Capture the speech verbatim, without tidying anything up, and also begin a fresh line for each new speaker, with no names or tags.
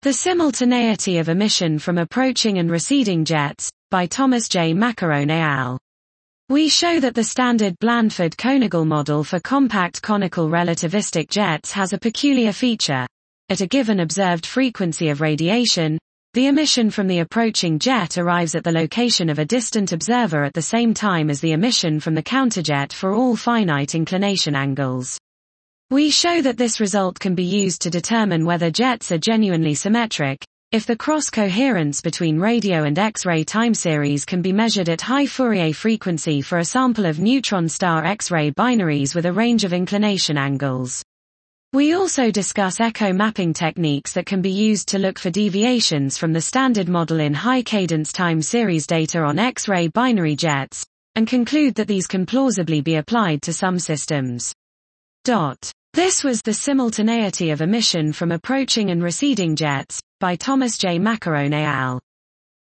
The Simultaneity of Emission from Approaching and Receding Jets, by Thomas J. Maccarone et al. We show that the standard Blandford-Koenigsegg model for compact conical relativistic jets has a peculiar feature. At a given observed frequency of radiation, the emission from the approaching jet arrives at the location of a distant observer at the same time as the emission from the counterjet for all finite inclination angles. We show that this result can be used to determine whether jets are genuinely symmetric, if the cross-coherence between radio and X-ray time series can be measured at high Fourier frequency for a sample of neutron star X-ray binaries with a range of inclination angles. We also discuss echo mapping techniques that can be used to look for deviations from the standard model in high-cadence time series data on X-ray binary jets, and conclude that these can plausibly be applied to some systems. Dot. This was The Simultaneity of Emission from Approaching and Receding Jets, by Thomas J. Maccarone et al.